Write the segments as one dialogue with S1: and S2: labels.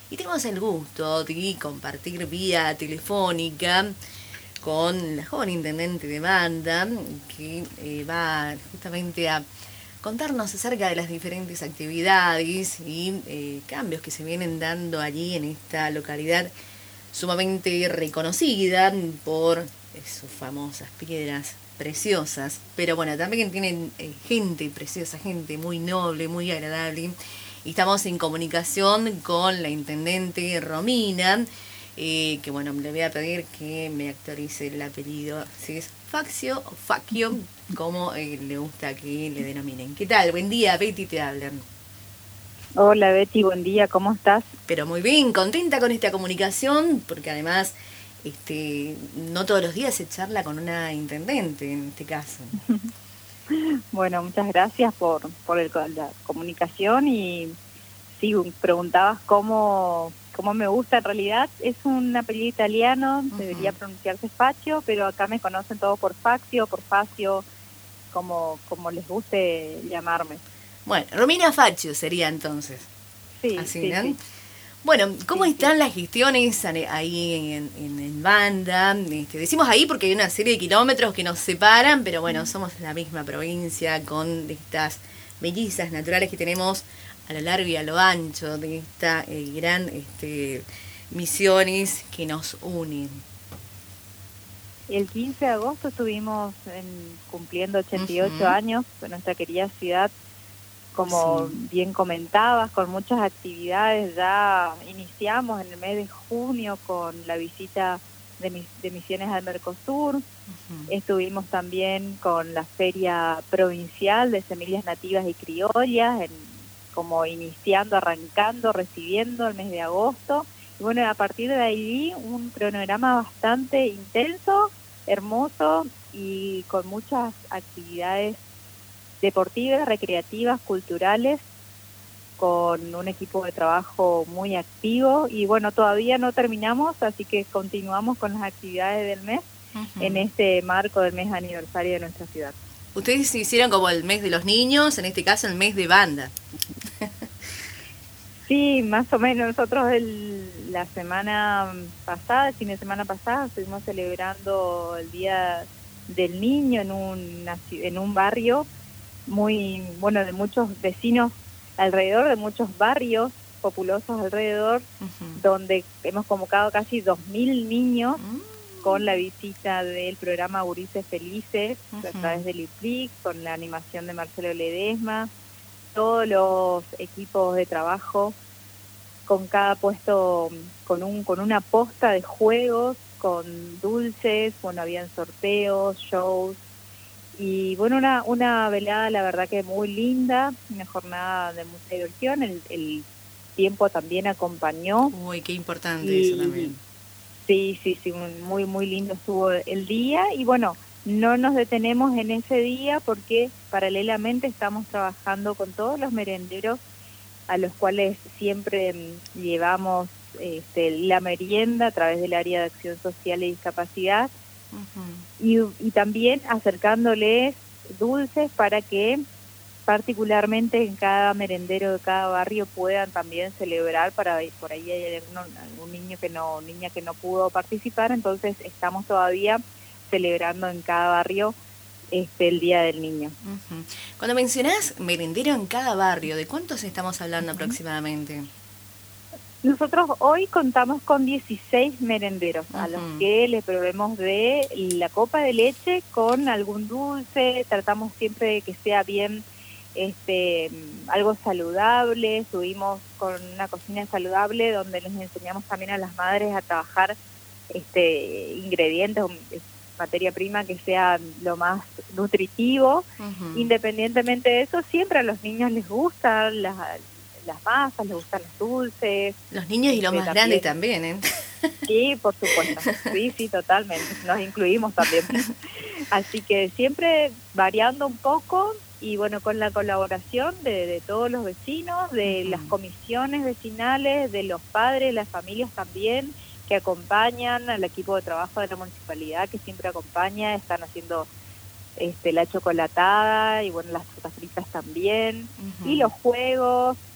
S1: y tenemos el gusto de compartir vía telefónica con la joven intendente de Banda, que va justamente a contarnos acerca de las diferentes actividades y cambios que se vienen dando allí en esta localidad sumamente reconocida por sus famosas piedras preciosas, pero bueno, también tienen gente preciosa, gente muy noble, muy agradable, y estamos en comunicación con la intendente Romina, que bueno, le voy a pedir que me actualice el apellido, si es Faccio o Facchio, como le gusta que le denominen. ¿Qué tal? Buen día, Betty te hablan.
S2: Hola Betty, buen día, ¿cómo estás?
S1: Pero muy bien, contenta con esta comunicación, porque además no todos los días se charla con una intendente, en este caso.
S2: Bueno, muchas gracias por la comunicación y sí, preguntabas cómo me gusta. En realidad es un apellido italiano, debería pronunciarse Faccio, pero acá me conocen todos por Faccio, por Facio, como les guste llamarme.
S1: Bueno, Romina Faccio sería entonces.
S2: Sí,
S1: Así,
S2: sí,
S1: ¿no?
S2: sí.
S1: Bueno, ¿cómo
S2: Sí, sí.
S1: están las gestiones ahí en Banda? Decimos ahí porque hay una serie de kilómetros que nos separan, pero bueno, somos la misma provincia con estas bellezas naturales que tenemos a lo largo y a lo ancho de esta gran misiones que nos unen.
S2: El 15 de agosto estuvimos cumpliendo 88
S1: Uh-huh.
S2: años en nuestra querida ciudad. Como
S1: Sí.
S2: bien comentabas, con muchas actividades. Ya iniciamos en el mes de junio con la visita de Misiones al Mercosur. Estuvimos también con la Feria Provincial de Semillas Nativas y Criollas, como iniciando, arrancando, recibiendo el mes de agosto. Y bueno, a partir de ahí un cronograma bastante intenso, hermoso y con muchas actividades deportivas, recreativas, culturales, con un equipo de trabajo muy activo. Y bueno, todavía no terminamos, así que continuamos con las actividades del mes en este marco del mes aniversario de nuestra ciudad.
S1: Ustedes se hicieron como el mes de los niños, en este caso el mes de Banda.
S2: Sí, más o menos. Nosotros la semana pasada, el fin de semana pasada, estuvimos celebrando el Día del Niño en un barrio muy, bueno, de muchos vecinos alrededor, de muchos barrios populosos alrededor, donde hemos convocado casi 2.000 niños con la visita del programa Gurises Felices a través del IPLIC, con la animación de Marcelo Ledesma, todos los equipos de trabajo, con cada puesto, con una posta de juegos, con dulces, bueno, habían sorteos, shows, y bueno, una velada la verdad que muy linda, una jornada de mucha diversión. El tiempo también acompañó.
S1: Uy, qué importante eso también.
S2: Sí, sí, sí, muy, muy lindo estuvo el día. Y bueno, no nos detenemos en ese día porque paralelamente estamos trabajando con todos los merenderos a los cuales siempre llevamos la merienda a través del área de acción social y discapacidad. Y también acercándoles dulces para que particularmente en cada merendero de cada barrio puedan también celebrar. Por ahí hay algún niña que no pudo participar, entonces estamos todavía celebrando en cada barrio el Día del Niño.
S1: Cuando mencionás merendero en cada barrio, ¿de cuántos estamos hablando aproximadamente?
S2: Nosotros hoy contamos con 16 merenderos a los que les proveemos de la copa de leche con algún dulce. Tratamos siempre de que sea bien algo saludable. Estuvimos con una cocina saludable donde les enseñamos también a las madres a trabajar ingredientes, materia prima que sea lo más nutritivo. Independientemente de eso, siempre a los niños les gustan las masas, les gustan los dulces.
S1: Los niños y los más grandes también, ¿eh?
S2: Sí, por supuesto. Sí, sí, totalmente. Nos incluimos también. Así que siempre variando un poco y bueno, con la colaboración de todos los vecinos, de las comisiones vecinales, de los padres, las familias también, que acompañan al equipo de trabajo de la municipalidad, que siempre acompaña, están haciendo la chocolatada y bueno, las frutas fritas también, y los juegos.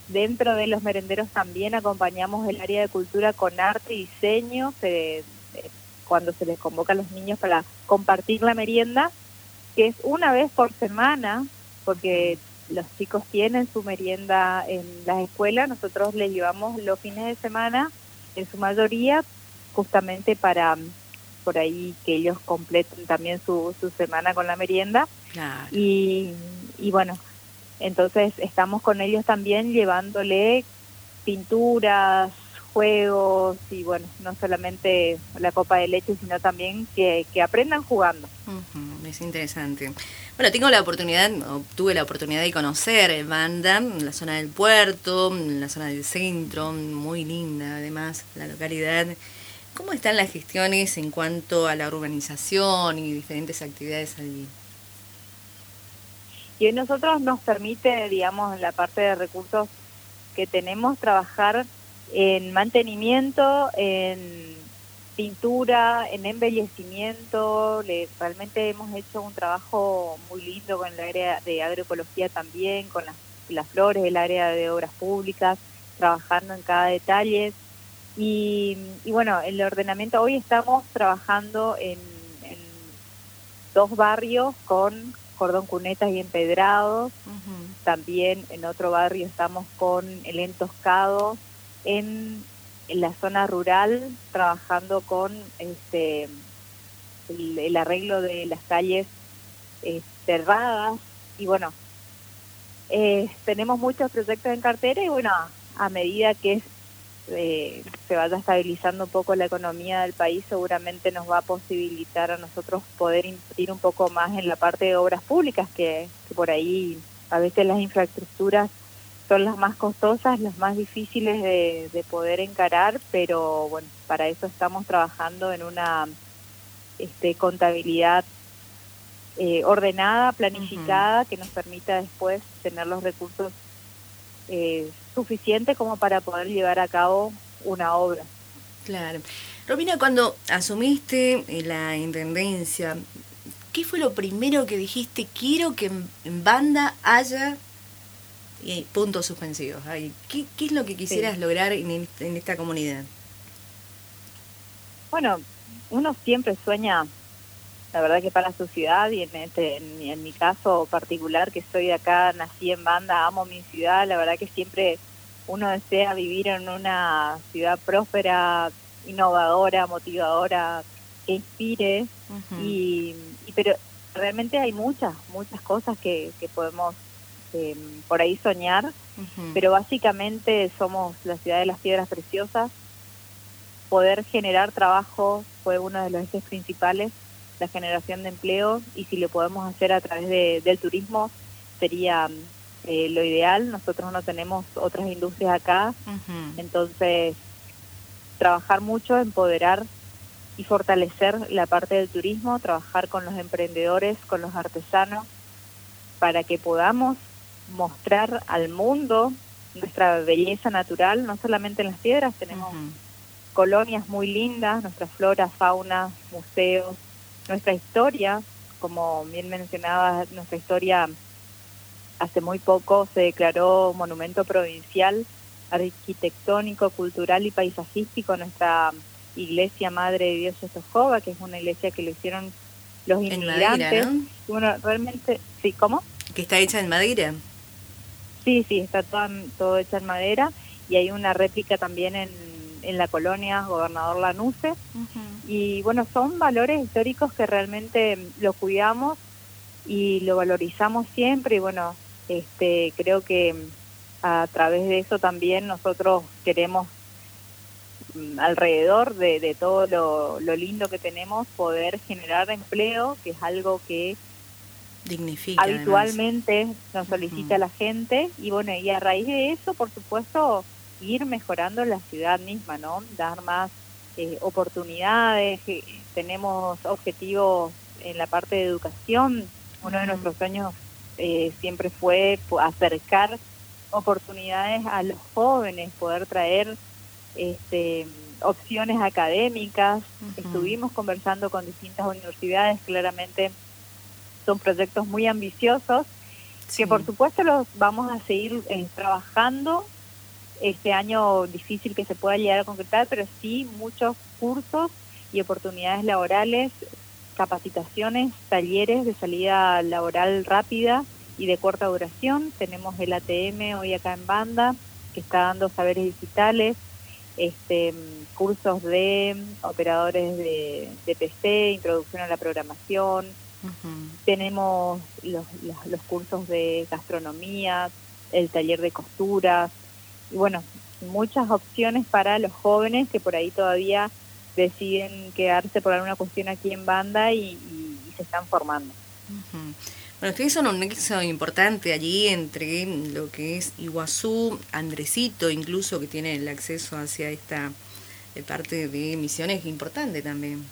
S2: dentro de los merenderos también acompañamos el área de cultura con arte y diseño, cuando se les convoca a los niños para compartir la merienda, que es una vez por semana, porque los chicos tienen su merienda en las escuelas, nosotros les llevamos los fines de semana, en su mayoría, justamente para por ahí que ellos completen también su semana con la merienda.
S1: Claro.
S2: Y bueno, entonces estamos con ellos también llevándole pinturas, juegos y bueno, no solamente la copa de leche, sino también que aprendan jugando.
S1: Es interesante. Bueno, tuve la oportunidad de conocer Banda, en la zona del puerto, en la zona del centro, muy linda además la localidad. ¿Cómo están las gestiones en cuanto a la urbanización y diferentes actividades allí?
S2: Y hoy nosotros nos permite, digamos, en la parte de recursos que tenemos, trabajar en mantenimiento, en pintura, en embellecimiento. Realmente hemos hecho un trabajo muy lindo con el área de agroecología también, con las flores, el área de obras públicas, trabajando en cada detalle. Y bueno, el ordenamiento, hoy estamos trabajando en 2 barrios con cordón cunetas y empedrados. También en otro barrio estamos con el entoscado en la zona rural, trabajando con el arreglo de las calles cerradas. Y bueno, tenemos muchos proyectos en cartera y bueno, a medida que se vaya estabilizando un poco la economía del país, seguramente nos va a posibilitar a nosotros poder invertir un poco más en la parte de obras públicas, que por ahí a veces las infraestructuras son las más costosas, las más difíciles de poder encarar, pero bueno, para eso estamos trabajando en una contabilidad ordenada, planificada, que nos permita después tener los recursos suficiente como para poder llevar a cabo una obra.
S1: Claro. Romina, cuando asumiste la intendencia, ¿qué fue lo primero que dijiste? Quiero que en Banda haya puntos suspensivos. ¿Qué es lo que quisieras lograr en esta comunidad?
S2: Bueno, uno siempre sueña, la verdad que para su ciudad, y en mi caso particular, que soy de acá, nací en Banda, amo mi ciudad, la verdad que siempre uno desea vivir en una ciudad próspera, innovadora, motivadora, que inspire, pero realmente hay muchas cosas que podemos por ahí soñar, pero básicamente somos la ciudad de las piedras preciosas. Poder generar trabajo fue uno de los ejes principales, la generación de empleo, y si lo podemos hacer a través del turismo sería lo ideal. Nosotros no tenemos otras industrias acá, entonces trabajar mucho, empoderar y fortalecer la parte del turismo, trabajar con los emprendedores, con los artesanos, para que podamos mostrar al mundo nuestra belleza natural, no solamente en las piedras, tenemos colonias muy lindas, nuestra flora, fauna, museos, nuestra historia, como bien mencionaba, nuestra historia hace muy poco se declaró monumento provincial, arquitectónico, cultural y paisajístico, nuestra iglesia Madre de Dios de Sojova, que es una iglesia que lo hicieron los inmigrantes.
S1: En madera, ¿no?
S2: Bueno, realmente, sí, ¿cómo?
S1: ¿Que está hecha en madera?
S2: Sí, está todo hecho en madera, y hay una réplica también en la colonia Gobernador Lanusse. Y bueno, son valores históricos que realmente los cuidamos y lo valorizamos siempre, y bueno, creo que a través de eso también nosotros queremos, alrededor de todo lo lindo que tenemos, poder generar empleo, que es algo que
S1: dignifica
S2: habitualmente además nos solicita la gente, y bueno, y a raíz de eso, por supuesto, ir mejorando la ciudad misma, ¿no? Dar más oportunidades. Tenemos objetivos en la parte de educación. Uno de nuestros sueños siempre fue acercar oportunidades a los jóvenes, poder traer opciones académicas. Estuvimos conversando con distintas universidades, claramente son proyectos muy ambiciosos, que por supuesto los vamos a seguir trabajando este año difícil que se pueda llegar a concretar, pero sí muchos cursos y oportunidades laborales, capacitaciones, talleres de salida laboral rápida y de corta duración. Tenemos el ATM hoy acá en Banda, que está dando saberes digitales, cursos de operadores de PC, introducción a la programación. Tenemos los cursos de gastronomía, el taller de costura, y bueno, muchas opciones para los jóvenes que por ahí todavía deciden quedarse por alguna cuestión aquí en Banda y se están formando.
S1: Bueno, ustedes son un nexo importante allí entre lo que es Iguazú, Andresito, incluso, que tiene el acceso hacia esta parte de Misiones, importante también.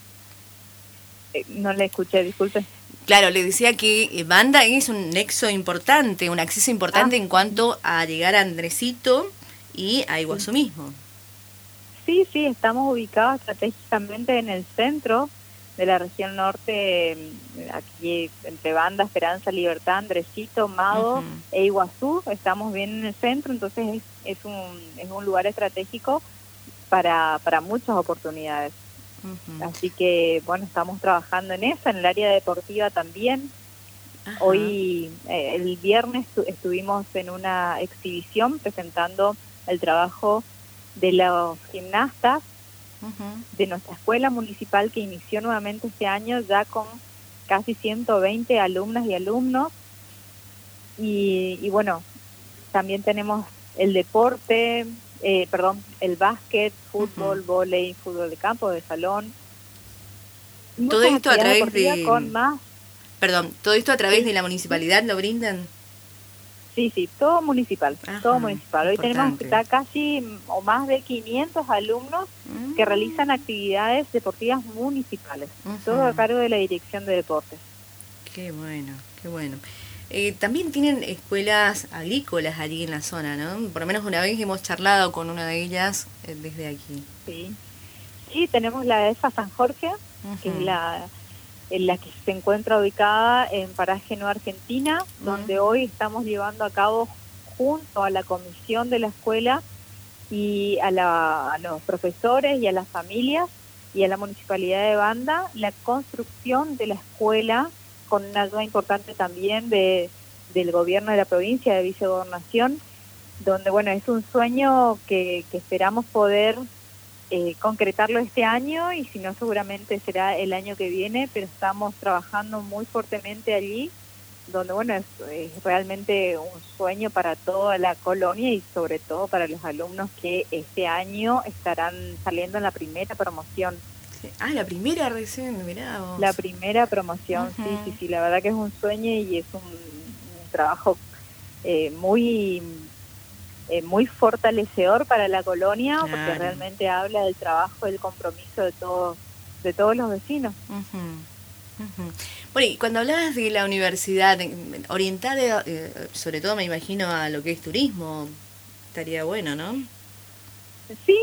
S2: No le escuché, disculpe.
S1: Claro, le decía que Banda es un nexo importante, un acceso importante en cuanto a llegar a Andresito y a Iguazú mismo.
S2: Sí, estamos ubicados estratégicamente en el centro de la región norte, aquí entre Banda, Esperanza, Libertad, Andresito, Mago e Iguazú. Estamos bien en el centro, entonces es un lugar estratégico para muchas oportunidades. Así que, bueno, estamos trabajando en eso, en el área deportiva también. Hoy, el viernes, estuvimos en una exhibición presentando el trabajo de los gimnastas de nuestra escuela municipal, que inició nuevamente este año ya con casi 120 alumnas y alumnos. Y bueno, también tenemos el deporte, el básquet, fútbol, vóley, fútbol de campo, de salón.
S1: Todo esto a través todo esto a través
S2: de
S1: la municipalidad lo brindan.
S2: Sí, todo municipal, todo municipal. Hoy
S1: importante.
S2: tenemos casi o más de 500 alumnos que realizan actividades deportivas municipales, todo a cargo de la Dirección de Deportes.
S1: Qué bueno, qué bueno. También tienen escuelas agrícolas allí en la zona, ¿no? Por lo menos una vez hemos charlado con una de ellas desde aquí.
S2: Sí, tenemos la EFA San Jorge, que es la que se encuentra ubicada en Paraje Nueva Argentina, donde hoy estamos llevando a cabo, junto a la comisión de la escuela y a los profesores y a las familias y a la municipalidad de Banda, la construcción de la escuela, con una ayuda importante también del gobierno de la provincia, de vicegobernación, donde, bueno, es un sueño que esperamos poder concretarlo este año, y si no seguramente será el año que viene, pero estamos trabajando muy fuertemente allí, donde, bueno, es realmente un sueño para toda la colonia y sobre todo para los alumnos que este año estarán saliendo en la primera promoción.
S1: La primera recién, mirá vos.
S2: La primera promoción, sí, la verdad que es un sueño y es un trabajo muy fortalecedor para la colonia, porque realmente habla del trabajo, del compromiso de todos los vecinos.
S1: Bueno, y cuando hablabas de la universidad, orientada sobre todo, me imagino, a lo que es turismo, estaría bueno, ¿no?
S2: Sí.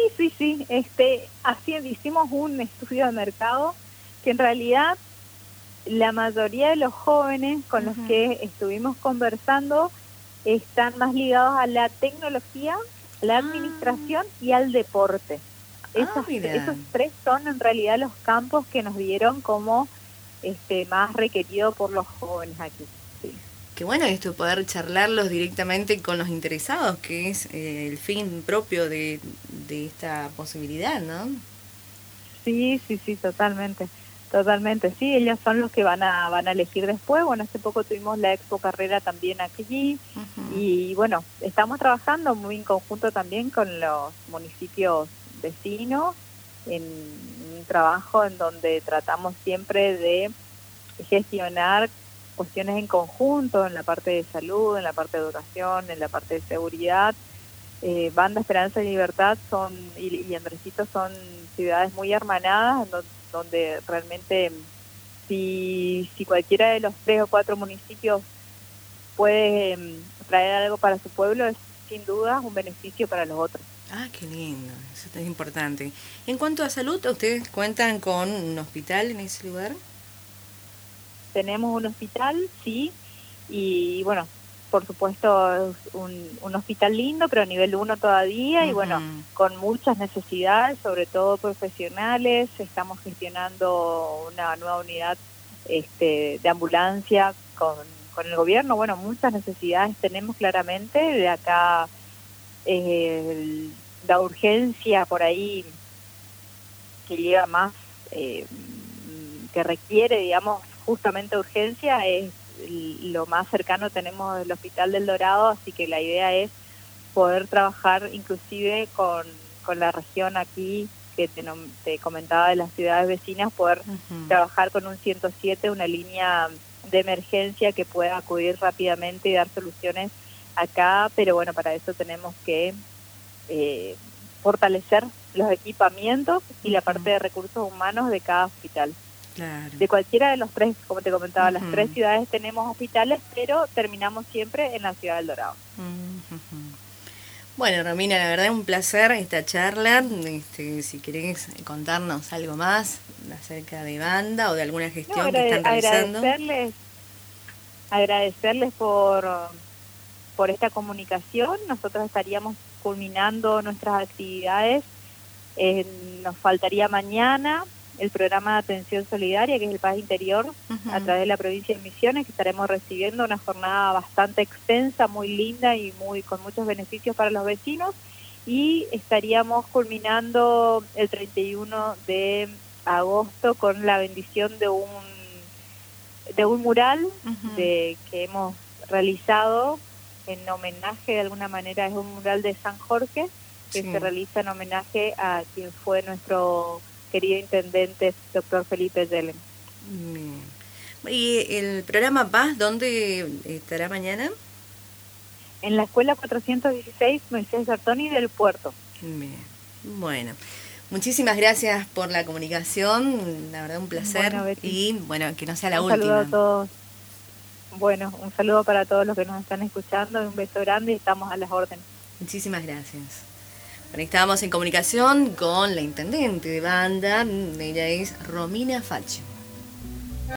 S2: Así hicimos un estudio de mercado que en realidad la mayoría de los jóvenes con los que estuvimos conversando están más ligados a la tecnología, la administración y al deporte. Esos tres son en realidad los campos que nos dieron como más requerido por los jóvenes aquí. Sí.
S1: Qué bueno esto, poder charlarlos directamente con los interesados, que es el fin propio de esta posibilidad, ¿no? Sí,
S2: totalmente. Sí, ellos son los que van a elegir después. Bueno, hace poco tuvimos la Expo Carrera también aquí, y bueno, estamos trabajando muy en conjunto también con los municipios vecinos, en un trabajo en donde tratamos siempre de gestionar cuestiones en conjunto, en la parte de salud, en la parte de educación, en la parte de seguridad. Banda, Esperanza y Libertad y Andresito son ciudades muy hermanadas, donde realmente si cualquiera de los 3 o 4 municipios puede traer algo para su pueblo, es sin duda un beneficio para los otros.
S1: Qué lindo, eso es importante. En cuanto a salud, ¿ustedes cuentan con un hospital en ese lugar?
S2: Tenemos un hospital, sí, y bueno, por supuesto, es un hospital lindo, pero a nivel 1 todavía, y bueno, con muchas necesidades, sobre todo profesionales. Estamos gestionando una nueva unidad de ambulancia con el gobierno. Bueno, muchas necesidades tenemos claramente. De acá la urgencia por ahí que lleva más, que requiere, digamos, justamente urgencia, es lo más cercano tenemos el Hospital del Dorado, así que la idea es poder trabajar inclusive con la región aquí, que te comentaba, de las ciudades vecinas, poder trabajar con un 107, una línea de emergencia que pueda acudir rápidamente y dar soluciones acá, pero bueno, para eso tenemos que fortalecer los equipamientos y la parte de recursos humanos de cada hospital.
S1: Claro.
S2: De cualquiera de los tres, como te comentaba, las tres ciudades tenemos hospitales, pero terminamos siempre en la ciudad del Dorado.
S1: Bueno, Romina, la verdad es un placer esta charla. Si querés contarnos algo más acerca de banda o de alguna gestión que están realizando.
S2: Agradecerles por esta comunicación. Nosotros estaríamos culminando nuestras actividades. Nos faltaría mañana el programa de atención solidaria, que es el Paz Interior, a través de la provincia de Misiones, que estaremos recibiendo una jornada bastante extensa, muy linda y con muchos beneficios para los vecinos, y estaríamos culminando el 31 de agosto con la bendición de un mural que hemos realizado en homenaje, de alguna manera es un mural de San Jorge, que se realiza en homenaje a quien fue nuestro querido intendente, doctor Felipe Yelen.
S1: ¿Y el programa Paz dónde estará mañana?
S2: En la escuela 416 Moisés Sartoni del Puerto.
S1: Bien. Bueno, muchísimas gracias por la comunicación, la verdad un placer. Bueno, y bueno, que no sea la última.
S2: Un saludo a todos. Bueno, un saludo para todos los que nos están escuchando, un beso grande y estamos a las órdenes.
S1: Muchísimas gracias. Bueno, estábamos en comunicación con la intendente de banda, ella es Romina Faccio.